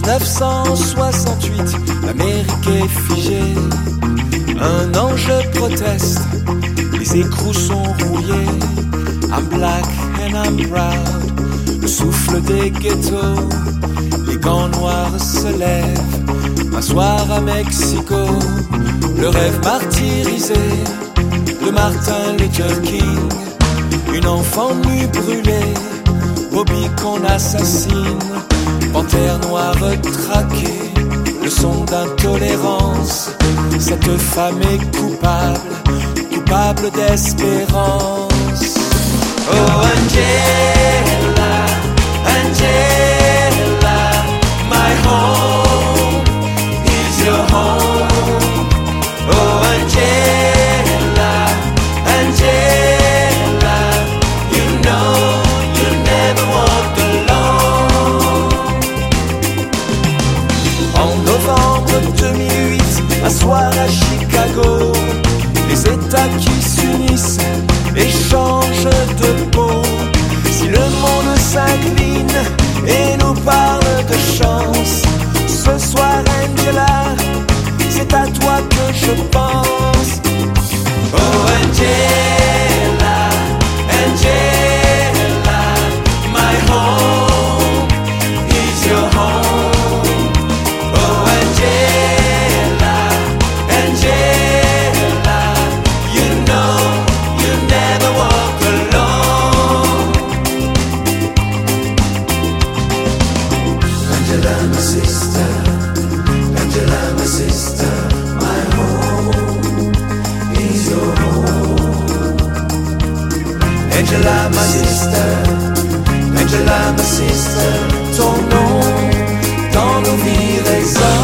1968, l'Amérique est figée. Un ange proteste, les écrous sont rouillés. I'm black and I'm proud, le souffle des ghettos. Les gants noirs se lèvent, un soir à Mexico. Le rêve martyrisé de Martin Luther King. Une enfant nue brûlée, Bobby qu'on assassine. Panthère noire traquée, leçon d'intolérance. Cette femme est coupable, coupable d'espérance. Oh Angela, Angela, my home is your home. Oh Angela, Angela, you know you never walk alone. En novembre 2008, un soir à Chicago, les États qui s'unissent échangent de peau. Si le monde s'incline et nous parle de chance, ce soir Angela, c'est à toi que je pense. Oh Angela, Angela, my home is your home. Oh Angela, Angela, you know you never walk alone. Angela, my sister, Angela, my sister, my home is your home. Angela, my sister, Angela, my sister, ton nom dans nos vies résonne.